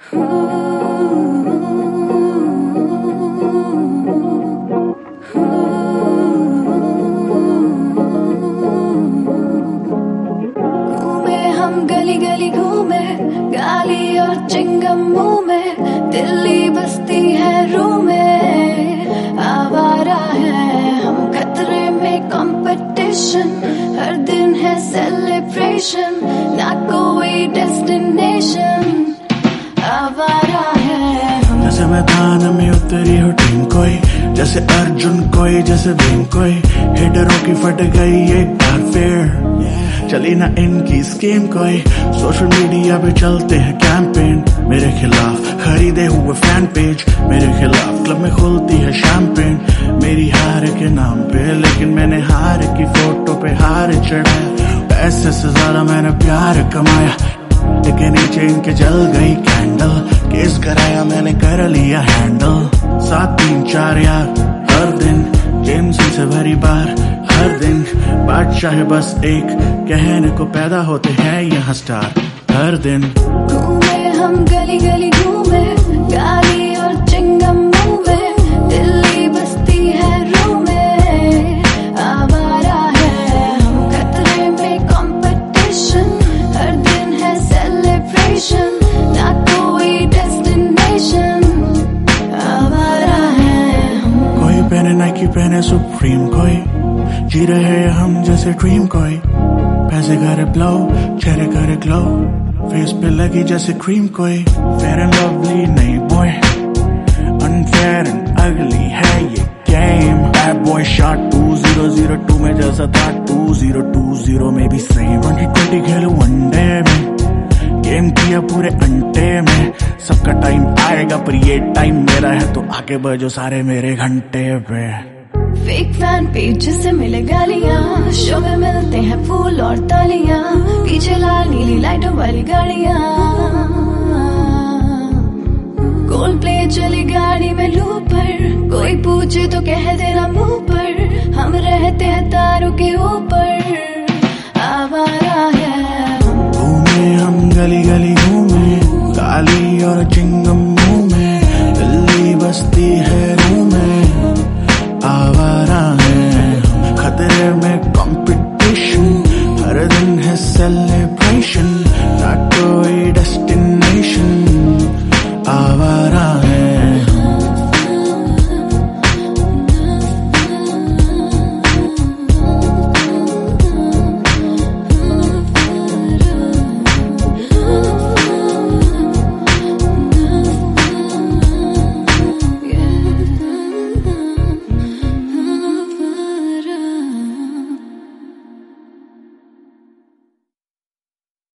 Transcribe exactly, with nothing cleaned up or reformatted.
हम गली गली घूमे, गाली और चिंगम मुंह में, दिल्ली बसती है रूह में, आवारा है हम खतरे में कंपटीशन, हर दिन है सेलिब्रेशन, ना कोई डेस्टिनेशन, आवारा है हम। जैसे मैदान में उतरी हो टीम कोई, जैसे अर्जुन कोई, जैसे भीम कोई, हिटरों की फट गई एक बार फिर, चली ना इनकी स्कीम कोई, सोशल मीडिया पे चलते हैं कैंपेन मेरे खिलाफ, खरीदे हुए फैन पेज मेरे खिलाफ, क्लब में खुलती है शैंपेन मेरी हार के नाम पे, लेकिन मैंने हार की फोटो पे हार चढ़ाया, पैसे से ज्यादा मैंने प्यार कमाया, लेकिन नीचे इनके जल गई कैंडल, केस कराया मैंने कर लिया हैंडल, सात तीन चार यार हर दिन, जेम्स से भरी बार हर दिन, बादशाह है बस एक, कहने को पैदा होते हैं यहाँ स्टार हर दिन। घूमे हम गली गली घूमे, गाली और चिंगम मुंह में, दिल्ली बसती है रूह में, आवारा है हम खतरे में कंपटीशन, हर दिन है सेलिब्रेशन, ना कोई डेस्टिनेशन, आवारा है हम। कोई पहने नाइकी पहने सुप्रीम कोई, जी रहे हम जैसे ड्रीम कोई, पैसे करे ब्लो चेहरे करे ग्लो, फेस पे लगी जैसे क्रीम कोई, फेयर एंड लवली नहीं बॉय, अनफेयर एंड अगली है ये game, bad boy shot two zero zero two में जैसा था टू ज़ीरो टू ज़ीरो में भी सेम, ट्वेंटी ट्वेंटी खेलो वनडे में, गेम किया पूरे अंटे में, सबका टाइम आएगा पर ये टाइम मेरा है, तो आगे बढ़ो सारे मेरे घंटे पे। फेक फैन पेज से मिले गालियां, शो में मिलते हैं फूल और तालियां, पीछे लाल नीली लाइटों वाली गाड़ियां, कोल्ड प्ले चली गाड़ी में लूप पर, कोई पूछे तो कह देना मुंह पर, हम रहते हैं तारों के ऊपर, आवारा है